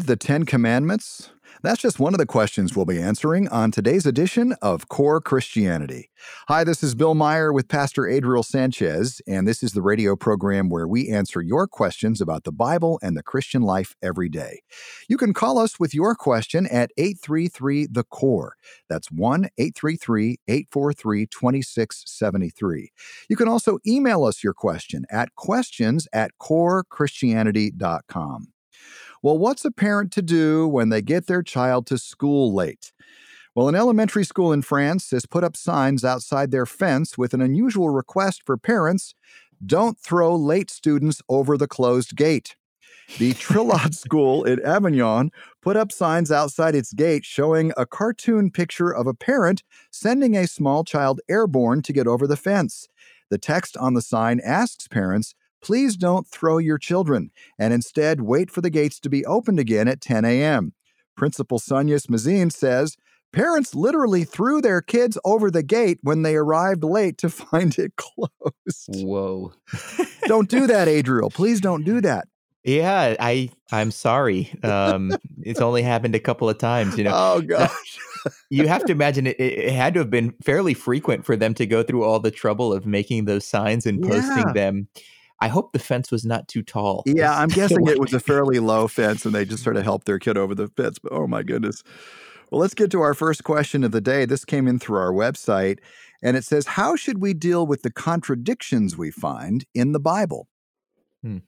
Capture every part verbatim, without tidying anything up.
the Ten Commandments? That's just one of the questions we'll be answering on today's edition of Core Christianity. Hi, this is Bill Meyer with Pastor Adriel Sanchez, and this is the radio program where we answer your questions about the Bible and the Christian life every day. You can call us with your question at eight three three, the core. That's one eight three three, eight four three, two six seven three. You can also email us your question at questions at core christianity dot com. Well, what's a parent to do when they get their child to school late? Well, an elementary school in France has put up signs outside their fence with an unusual request for parents: don't throw late students over the closed gate. The Trilod School in Avignon put up signs outside its gate showing a cartoon picture of a parent sending a small child airborne to get over the fence. The text on the sign asks parents, please don't throw your children, and instead wait for the gates to be opened again at ten a.m. Principal Sonia Smazine says, parents literally threw their kids over the gate when they arrived late to find it closed. Whoa. Don't do that, Adriel. Please don't do that. Yeah, I, I'm sorry. Um, it's only happened a couple of times, you know. Oh, gosh. You have to imagine it, it had to have been fairly frequent for them to go through all the trouble of making those signs and posting Yeah. them. I hope the fence was not too tall. Yeah, I'm guessing it was a fairly low fence and they just sort of helped their kid over the fence. But oh my goodness. Well, let's get to our first question of the day. This came in through our website and it says, how should we deal with the contradictions we find in the Bible? Hmm.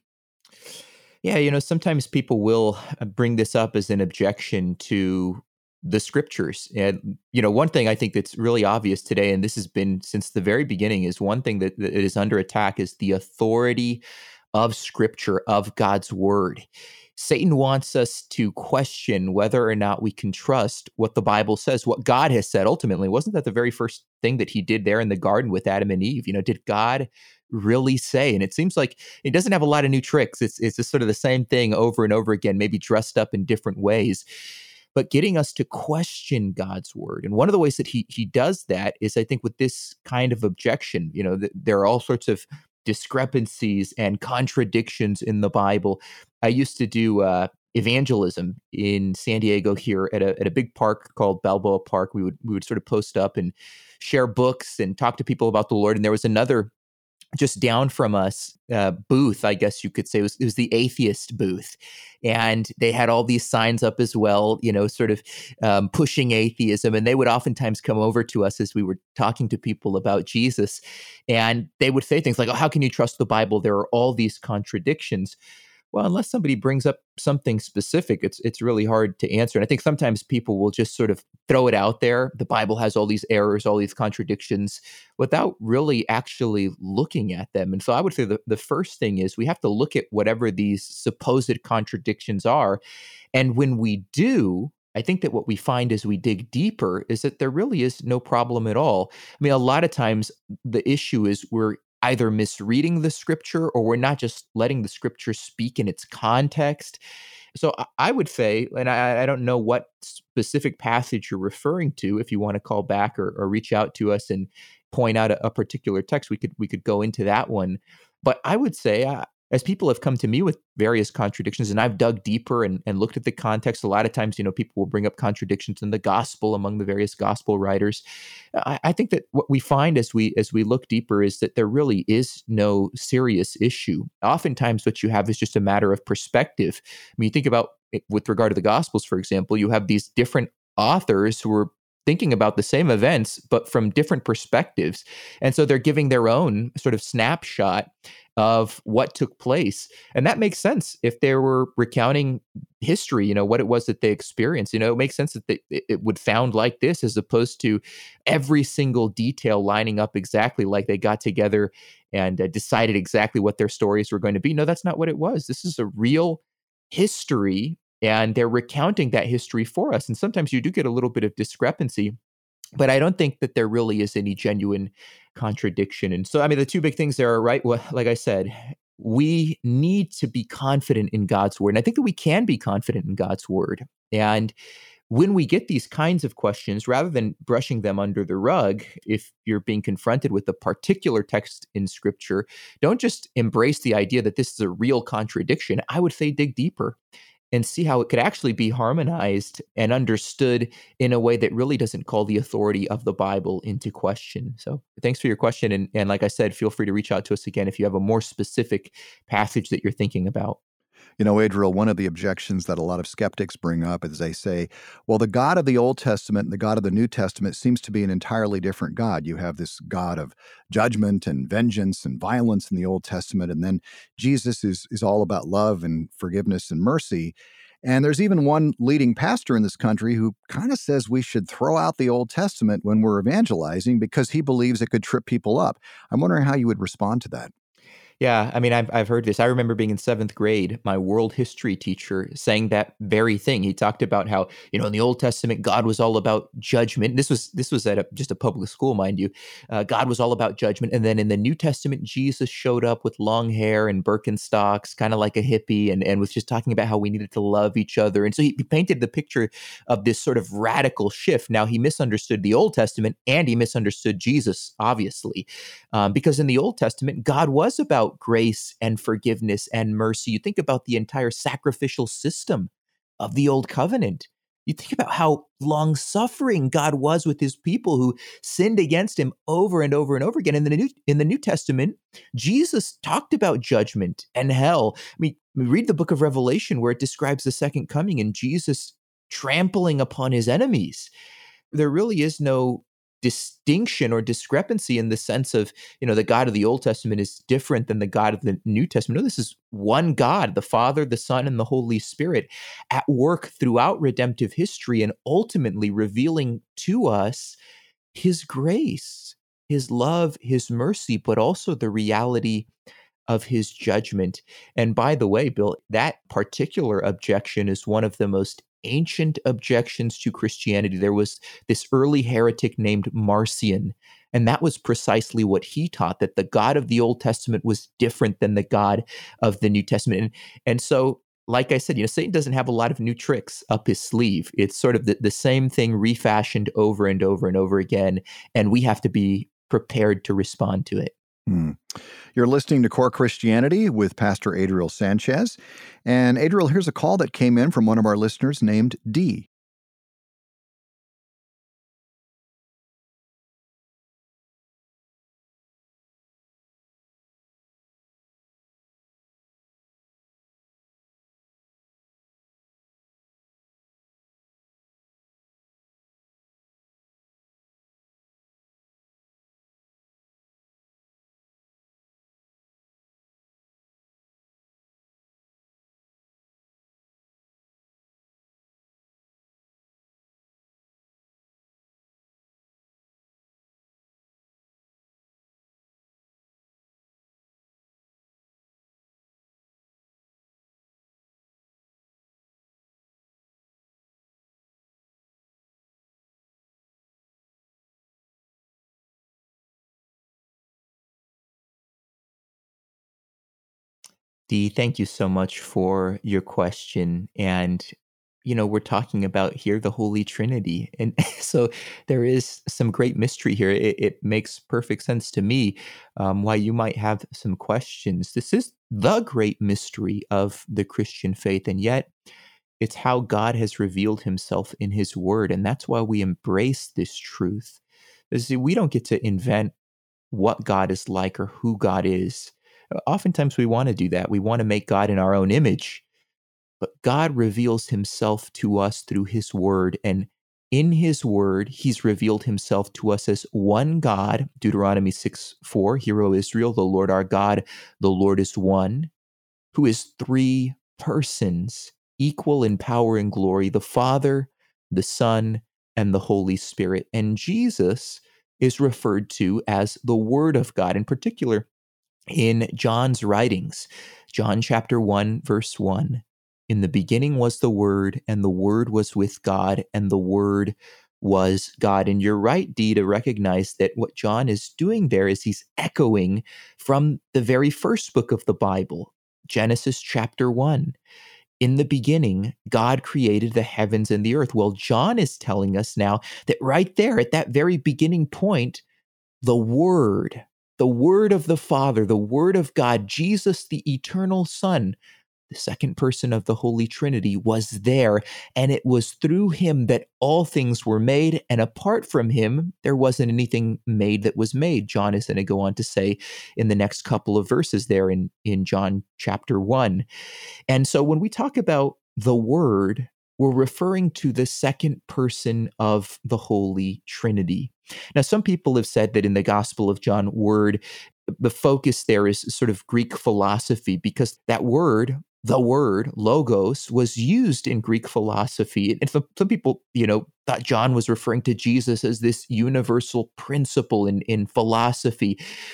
Yeah, you know, sometimes people will bring this up as an objection to the scriptures. And, you know, one thing I think that's really obvious today, and this has been since the very beginning, is one thing that, that is under attack is the authority of scripture, of God's word. Satan wants us to question whether or not we can trust what the Bible says, what God has said ultimately. Wasn't that the very first thing that he did there in the garden with Adam and Eve? You know, did God really say? And it seems like it doesn't have a lot of new tricks. It's, it's just sort of the same thing over and over again, maybe dressed up in different ways, but getting us to question God's word. And one of the ways that he he does that is, I think, with this kind of objection. You know, th- there are all sorts of discrepancies and contradictions in the Bible. I used to do uh, evangelism in San Diego here at a at a big park called Balboa Park. We would we would sort of post up and share books and talk to people about the Lord. And there was another just down from us uh, booth, I guess you could say. It was, it was the atheist booth. And they had all these signs up as well, you know, sort of um, pushing atheism. And they would oftentimes come over to us as we were talking to people about Jesus. And they would say things like, oh, how can you trust the Bible? There are all these contradictions. Well, unless somebody brings up something specific, it's it's really hard to answer. And I think sometimes people will just sort of throw it out there. The Bible has all these errors, all these contradictions, without really actually looking at them. And so I would say the, the first thing is we have to look at whatever these supposed contradictions are. And when we do, I think that what we find as we dig deeper is that there really is no problem at all. I mean, a lot of times the issue is we're either misreading the scripture or we're not just letting the scripture speak in its context. So I- I would say, and I, I don't know what specific passage you're referring to. If you want to call back or, or reach out to us and point out a, a particular text, we could we could go into that one. But I would say, uh, as people have come to me with various contradictions, and I've dug deeper and, and looked at the context, a lot of times, you know, people will bring up contradictions in the gospel among the various gospel writers. I, I think that what we find as we as we look deeper is that there really is no serious issue. Oftentimes, what you have is just a matter of perspective. I mean, you think about it with regard to the gospels, for example, you have these different authors who are thinking about the same events, but from different perspectives. And so they're giving their own sort of snapshot of what took place. And that makes sense if they were recounting history, you know, what it was that they experienced. You know, it makes sense that they, it would sound like this as opposed to every single detail lining up exactly like they got together and uh, decided exactly what their stories were going to be. No, that's not what it was. This is a real history, and they're recounting that history for us. And sometimes you do get a little bit of discrepancy, but I don't think that there really is any genuine contradiction. And so, I mean, the two big things there are, right, well, like I said, we need to be confident in God's word. And I think that we can be confident in God's word. And when we get these kinds of questions, rather than brushing them under the rug, if you're being confronted with a particular text in Scripture, don't just embrace the idea that this is a real contradiction. I would say dig deeper and see how it could actually be harmonized and understood in a way that really doesn't call the authority of the Bible into question. So thanks for your question. And, and like I said, feel free to reach out to us again if you have a more specific passage that you're thinking about. You know, Adriel, one of the objections that a lot of skeptics bring up is they say, well, the God of the Old Testament and the God of the New Testament seems to be an entirely different God. You have this God of judgment and vengeance and violence in the Old Testament, and then Jesus is, is all about love and forgiveness and mercy. And there's even one leading pastor in this country who kind of says we should throw out the Old Testament when we're evangelizing because he believes it could trip people up. I'm wondering how you would respond to that. Yeah, I mean, I've I've heard this. I remember being in seventh grade, my world history teacher saying that very thing. He talked about how, you know, in the Old Testament, God was all about judgment. This was this was at a, just a public school, mind you. Uh, God was all about judgment, and then in the New Testament, Jesus showed up with long hair and Birkenstocks, kind of like a hippie, and and was just talking about how we needed to love each other. And so he, he painted the picture of this sort of radical shift. Now he misunderstood the Old Testament, and he misunderstood Jesus, obviously, um, because in the Old Testament, God was about grace and forgiveness and mercy. You think about the entire sacrificial system of the Old Covenant. You think about how long-suffering God was with his people who sinned against him over and over and over again. In the New, in the New Testament, Jesus talked about judgment and hell. I mean, read the book of Revelation where it describes the second coming and Jesus trampling upon his enemies. There really is no distinction or discrepancy in the sense of, you know, the God of the Old Testament is different than the God of the New Testament. No, this is one God, the Father, the Son, and the Holy Spirit at work throughout redemptive history and ultimately revealing to us his grace, his love, his mercy, but also the reality of his judgment. And by the way, Bill, that particular objection is one of the most ancient objections to Christianity. There was this early heretic named Marcion, and that was precisely what he taught, that the God of the Old Testament was different than the God of the New Testament. And, and so, like I said, you know, Satan doesn't have a lot of new tricks up his sleeve. It's sort of the, the same thing refashioned over and over and over again, and we have to be prepared to respond to it. Hmm. You're listening to Core Christianity with Pastor Adriel Sanchez. And Adriel, here's a call that came in from one of our listeners named D. Dee, thank you so much for your question. And, you know, we're talking about here the Holy Trinity. And so there is some great mystery here. It, it makes perfect sense to me um, why you might have some questions. This is the great mystery of the Christian faith. And yet, it's how God has revealed himself in his word. And that's why we embrace this truth. See, we don't get to invent what God is like or who God is. Oftentimes we want to do that. We want to make God in our own image. But God reveals himself to us through his word. And in his word, he's revealed himself to us as one God. Deuteronomy six four, Hear, O Israel, the Lord our God, the Lord is one, who is three persons, equal in power and glory, the Father, the Son, and the Holy Spirit. And Jesus is referred to as the Word of God. In particular, in John's writings, John chapter one, verse one, in the beginning was the Word, and the Word was with God, and the Word was God. And you're right, Dee, to recognize that what John is doing there is he's echoing from the very first book of the Bible, Genesis chapter one. In the beginning, God created the heavens and the earth. Well, John is telling us now that right there at that very beginning point, the Word, the Word of the Father, the Word of God, Jesus, the eternal Son, the second person of the Holy Trinity, was there, and it was through him that all things were made, and apart from him, there wasn't anything made that was made. John is going to go on to say in the next couple of verses there in, in John chapter one. And so when we talk about the Word, we're referring to the second person of the Holy Trinity. Now, some people have said that in the Gospel of John, word, the focus there is sort of Greek philosophy, because that word, the word, logos, was used in Greek philosophy. And some, some people, you know, thought John was referring to Jesus as this universal principle in, in philosophy.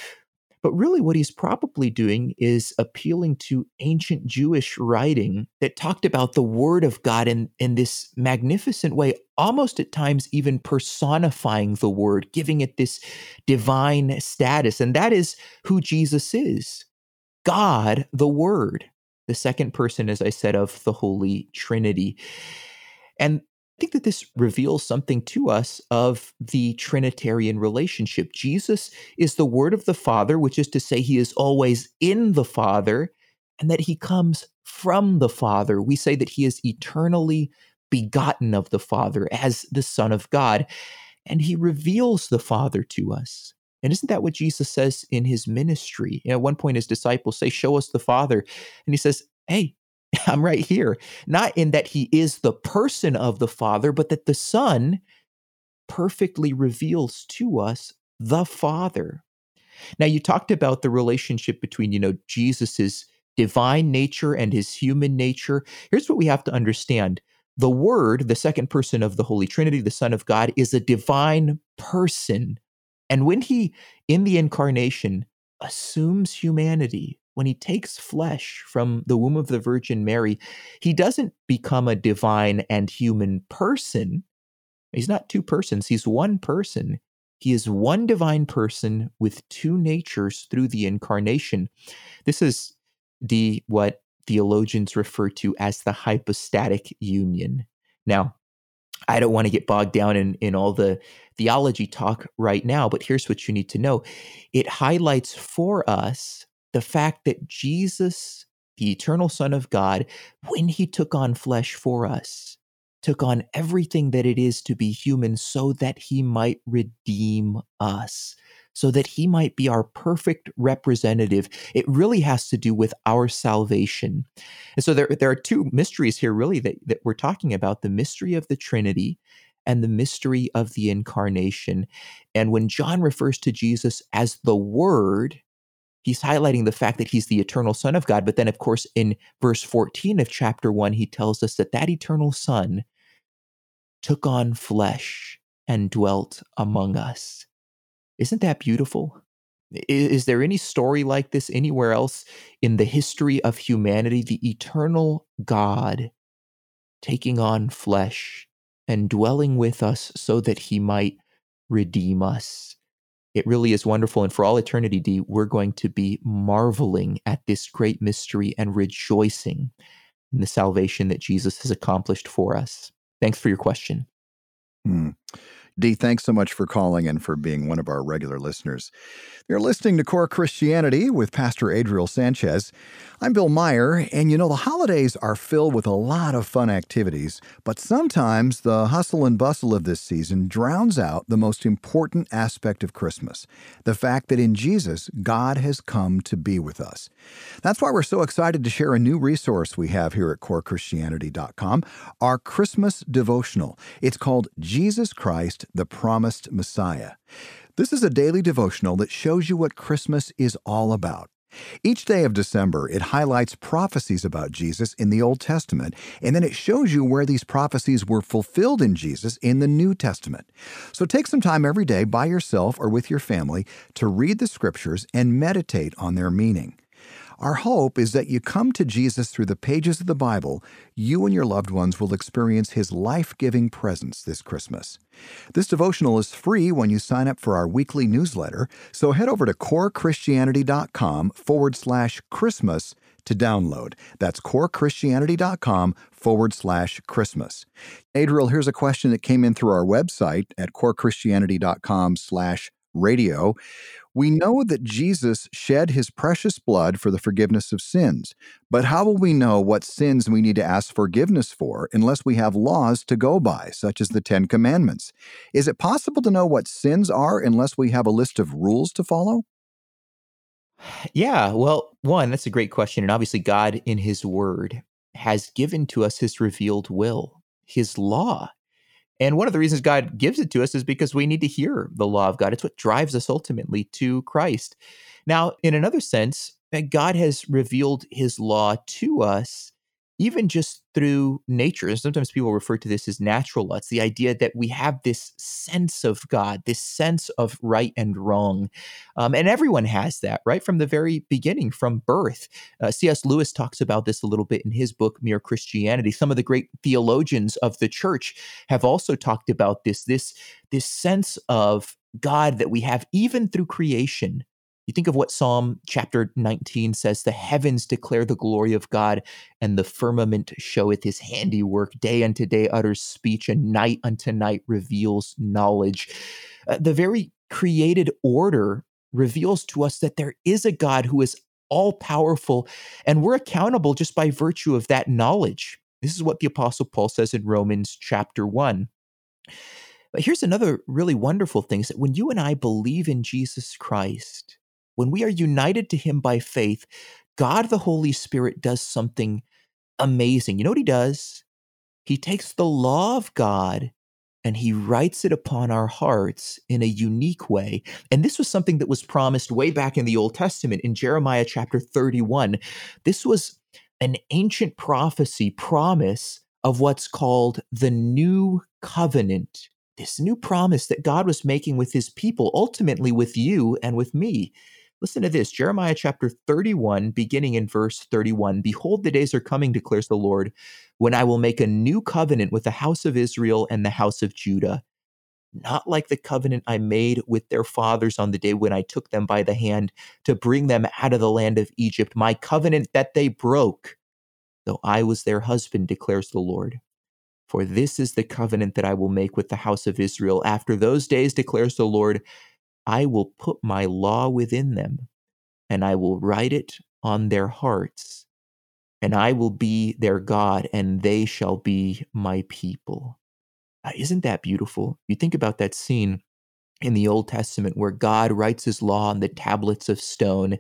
But really what he's probably doing is appealing to ancient Jewish writing that talked about the Word of God in, in this magnificent way, almost at times even personifying the Word, giving it this divine status. And that is who Jesus is. God, the Word, the second person, as I said, of the Holy Trinity. And I think that this reveals something to us of the Trinitarian relationship. Jesus is the Word of the Father, which is to say he is always in the Father, and that he comes from the Father. We say that he is eternally begotten of the Father as the Son of God, and he reveals the Father to us. And isn't that what Jesus says in his ministry? You know, at one point his disciples say, "Show us the Father." And he says, "Hey, I'm right here." Not in that he is the person of the Father, but that the Son perfectly reveals to us the Father. Now, you talked about the relationship between, you know, Jesus's divine nature and his human nature. Here's what we have to understand. The Word, the second person of the Holy Trinity, the Son of God, is a divine person. And when he, in the incarnation, assumes humanity, when he takes flesh from the womb of the Virgin Mary, he doesn't become a divine and human person. He's not two persons, he's one person. He is one divine person with two natures through the incarnation. This is the what theologians refer to as the hypostatic union. Now, I don't want to get bogged down in, in all the theology talk right now, but here's what you need to know. It highlights for us the fact that Jesus, the eternal Son of God, when he took on flesh for us, took on everything that it is to be human so that he might redeem us, so that he might be our perfect representative. It really has to do with our salvation. And so there, there are two mysteries here really that, that we're talking about, the mystery of the Trinity and the mystery of the incarnation. And when John refers to Jesus as the Word, he's highlighting the fact that he's the eternal Son of God. But then, of course, in verse fourteen of chapter one, he tells us that that eternal Son took on flesh and dwelt among us. Isn't that beautiful? Is, is there any story like this anywhere else in the history of humanity? The eternal God taking on flesh and dwelling with us so that he might redeem us. It really is wonderful. And for all eternity, Dee, we're going to be marveling at this great mystery and rejoicing in the salvation that Jesus has accomplished for us. Thanks for your question. Hmm. Dee, thanks so much for calling and for being one of our regular listeners. You're listening to Core Christianity with Pastor Adriel Sanchez. I'm Bill Meyer, and you know, the holidays are filled with a lot of fun activities, but sometimes the hustle and bustle of this season drowns out the most important aspect of Christmas, the fact that in Jesus, God has come to be with us. That's why we're so excited to share a new resource we have here at core christianity dot com, our Christmas devotional. It's called Jesus Christ, the Promised Messiah. This is a daily devotional that shows you what Christmas is all about. Each day of December, it highlights prophecies about Jesus in the Old Testament, and then it shows you where these prophecies were fulfilled in Jesus in the New Testament. So take some time every day by yourself or with your family to read the Scriptures and meditate on their meaning. Our hope is that you come to Jesus through the pages of the Bible. You and your loved ones will experience His life-giving presence this Christmas. This devotional is free when you sign up for our weekly newsletter, so head over to core christianity dot com forward slash Christmas to download. That's core christianity dot com forward slash Christmas. Adriel, here's a question that came in through our website at core christianity dot com slash radio. We know that Jesus shed his precious blood for the forgiveness of sins, but how will we know what sins we need to ask forgiveness for unless we have laws to go by, such as the Ten Commandments? Is it possible to know what sins are unless we have a list of rules to follow? Yeah, well, one, that's a great question. And obviously, God in his word has given to us his revealed will, his law. And one of the reasons God gives it to us is because we need to hear the law of God. It's what drives us ultimately to Christ. Now, in another sense, uh, God has revealed his law to us, even just through nature. And sometimes people refer to this as natural law. It's the idea that we have this sense of God, this sense of right and wrong. Um, and everyone has that, right? From the very beginning, from birth. Uh, C S. Lewis talks about this a little bit in his book, Mere Christianity. Some of the great theologians of the church have also talked about this, this, this sense of God that we have even through creation. You think of what Psalm chapter nineteen says, the heavens declare the glory of God, and the firmament showeth his handiwork. Day unto day utters speech, and night unto night reveals knowledge. Uh, the very created order reveals to us that there is a God who is all powerful, and we're accountable just by virtue of that knowledge. This is what the Apostle Paul says in Romans chapter one. But here's another really wonderful thing is that when you and I believe in Jesus Christ, when we are united to him by faith, God the Holy Spirit does something amazing. You know what he does? He takes the law of God and he writes it upon our hearts in a unique way. And this was something that was promised way back in the Old Testament in Jeremiah chapter thirty-one. This was an ancient prophecy promise of what's called the new covenant. This new promise that God was making with his people, ultimately with you and with me. Listen to this, Jeremiah chapter thirty-one, beginning in verse thirty-one. Behold, the days are coming, declares the Lord, when I will make a new covenant with the house of Israel and the house of Judah, not like the covenant I made with their fathers on the day when I took them by the hand to bring them out of the land of Egypt, my covenant that they broke, though I was their husband, declares the Lord. For this is the covenant that I will make with the house of Israel. After those days, declares the Lord, I will put my law within them, and I will write it on their hearts, and I will be their God, and they shall be my people. Uh, Isn't that beautiful? You think about that scene in the Old Testament where God writes his law on the tablets of stone.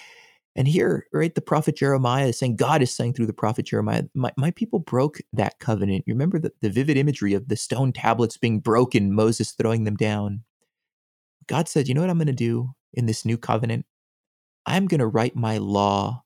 And here, right, the prophet Jeremiah is saying, God is saying through the prophet Jeremiah, my, my people broke that covenant. You remember the, the vivid imagery of the stone tablets being broken, Moses throwing them down. God said, you know what I'm going to do in this new covenant? I'm going to write my law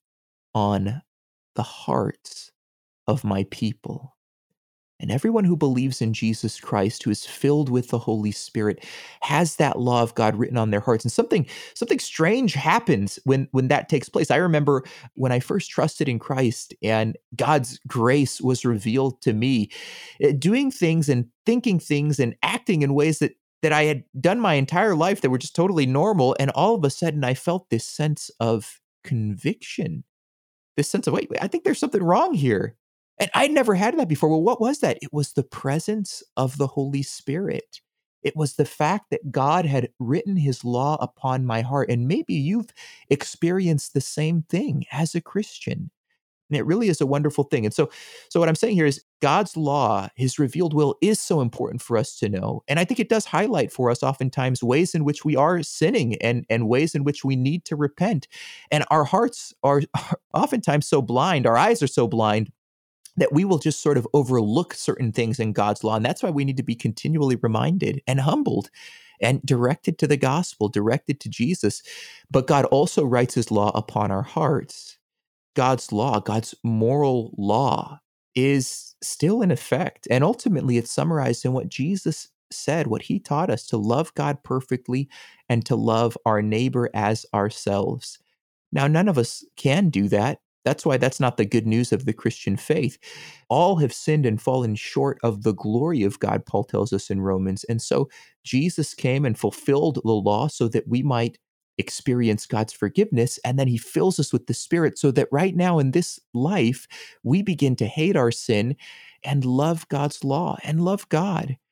on the hearts of my people. And everyone who believes in Jesus Christ, who is filled with the Holy Spirit, has that law of God written on their hearts. And something something strange happens when when that takes place. I remember when I first trusted in Christ and God's grace was revealed to me, eh, doing things and thinking things and acting in ways that that I had done my entire life that were just totally normal. And all of a sudden, I felt this sense of conviction, this sense of, wait, wait, I think there's something wrong here. And I'd never had that before. Well, what was that? It was the presence of the Holy Spirit. It was the fact that God had written his law upon my heart. And maybe you've experienced the same thing as a Christian. And it really is a wonderful thing. And so, so what I'm saying here is God's law, his revealed will, is so important for us to know. And I think it does highlight for us oftentimes ways in which we are sinning and, and ways in which we need to repent. And our hearts are oftentimes so blind, our eyes are so blind, that we will just sort of overlook certain things in God's law. And that's why we need to be continually reminded and humbled and directed to the gospel, directed to Jesus. But God also writes his law upon our hearts. God's law, God's moral law, is still in effect. And ultimately, it's summarized in what Jesus said, what he taught us, to love God perfectly and to love our neighbor as ourselves. Now, none of us can do that. That's why that's not the good news of the Christian faith. All have sinned and fallen short of the glory of God, Paul tells us in Romans. And so Jesus came and fulfilled the law so that we might experience God's forgiveness. And then he fills us with the Spirit so that right now in this life, we begin to hate our sin and love God's law and love God.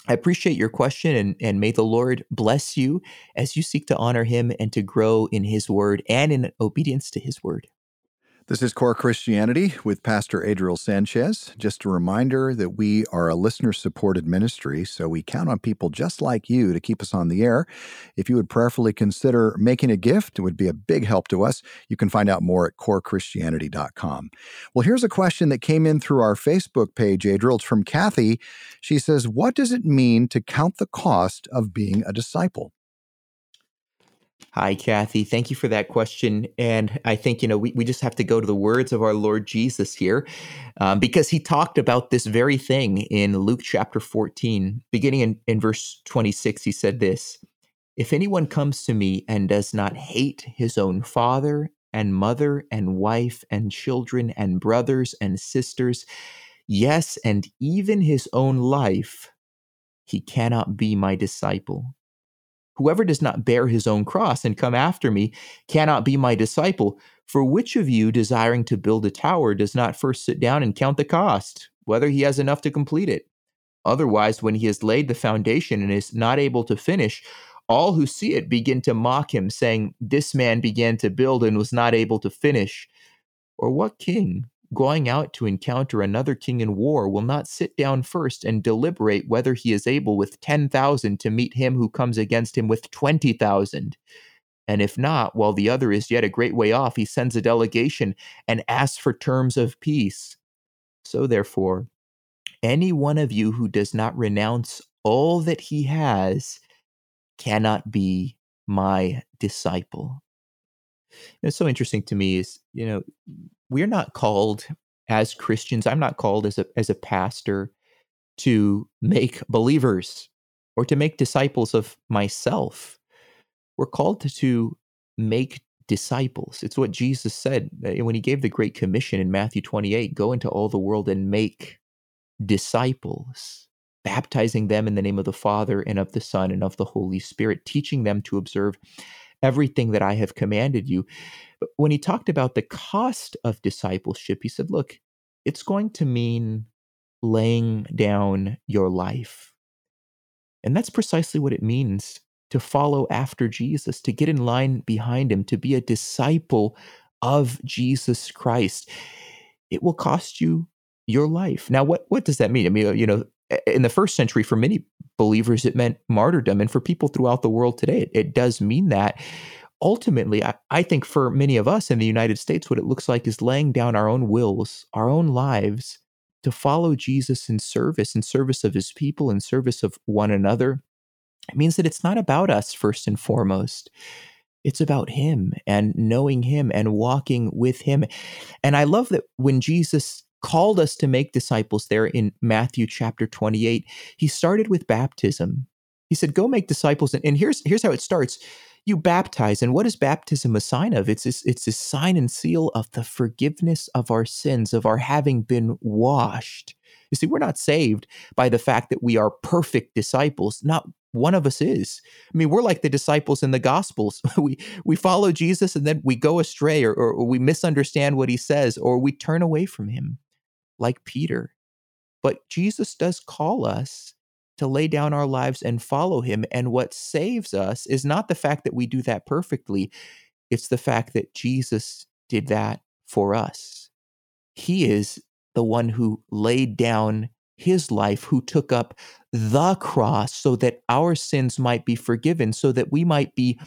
I appreciate your question, and, and may the Lord bless you as you seek to honor him and to grow in his word and in obedience to his word. This is Core Christianity with Pastor Adriel Sanchez. Just a reminder that we are a listener-supported ministry, so we count on people just like you to keep us on the air. If you would prayerfully consider making a gift, it would be a big help to us. You can find out more at core christianity dot com. Well, here's a question that came in through our Facebook page, Adriel. It's from Kathy. She says, what does it mean to count the cost of being a disciple? Hi, Kathy. Thank you for that question. And I think, you know, we, we just have to go to the words of our Lord Jesus here, um, because he talked about this very thing in Luke chapter fourteen. Beginning in, in verse twenty-six, he said this: "If anyone comes to me and does not hate his own father and mother and wife and children and brothers and sisters, yes, and even his own life, he cannot be my disciple. Whoever does not bear his own cross and come after me cannot be my disciple. For which of you, desiring to build a tower, does not first sit down and count the cost, whether he has enough to complete it? Otherwise, when he has laid the foundation and is not able to finish, all who see it begin to mock him, saying, 'This man began to build and was not able to finish.' Or what king, going out to encounter another king in war, will not sit down first and deliberate whether he is able with ten thousand to meet him who comes against him with twenty thousand? And if not, while the other is yet a great way off, he sends a delegation and asks for terms of peace. So therefore, any one of you who does not renounce all that he has cannot be my disciple." It's so interesting to me is, you know, we're not called as Christians, I'm not called as a as a pastor to make believers or to make disciples of myself. We're called to, to make disciples. It's what Jesus said when he gave the Great Commission in Matthew twenty-eight, "Go into all the world and make disciples, baptizing them in the name of the Father and of the Son and of the Holy Spirit, teaching them to observe everything that I have commanded you." But when he talked about the cost of discipleship, he said, look, it's going to mean laying down your life. And that's precisely what it means to follow after Jesus, to get in line behind him, to be a disciple of Jesus Christ. It will cost you your life. Now, what, what does that mean? I mean, you know, in the first century, for many believers, it meant martyrdom. And for people throughout the world today, it, it does mean that. Ultimately, I, I think for many of us in the United States, what it looks like is laying down our own wills, our own lives, to follow Jesus in service, in service of his people, in service of one another. It means that it's not about us first and foremost. It's about him and knowing him and walking with him. And I love that when Jesus called us to make disciples there in Matthew chapter twenty-eight, he started with baptism. He said, go make disciples. And, and here's, here's how it starts. You baptize. And what is baptism a sign of? It's this, it's a sign and seal of the forgiveness of our sins, of our having been washed. You see, we're not saved by the fact that we are perfect disciples. Not one of us is. I mean, we're like the disciples in the Gospels. we we follow Jesus and then we go astray, or, or, or we misunderstand what he says, or we turn away from him, like Peter. But Jesus does call us to lay down our lives and follow him. And what saves us is not the fact that we do that perfectly. It's the fact that Jesus did that for us. He is the one who laid down his life, who took up the cross so that our sins might be forgiven, so that we might be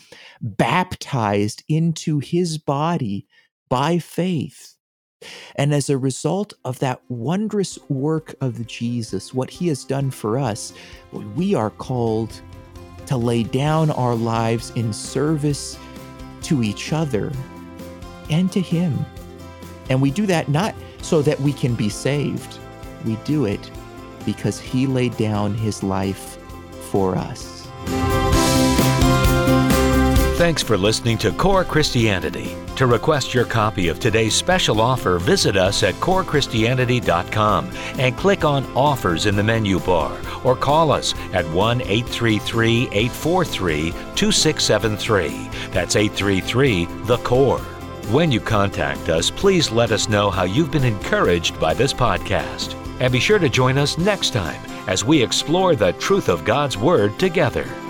baptized into his body by faith. And as a result of that wondrous work of Jesus, what he has done for us, we are called to lay down our lives in service to each other and to him. And we do that not so that we can be saved. We do it because he laid down his life for us. Thanks for listening to Core Christianity. To request your copy of today's special offer, visit us at core christianity dot com and click on Offers in the menu bar, or call us at one eight three three, eight four three, two six seven three. That's eight three three, the core. When you contact us, please let us know how you've been encouraged by this podcast. And be sure to join us next time as we explore the truth of God's Word together.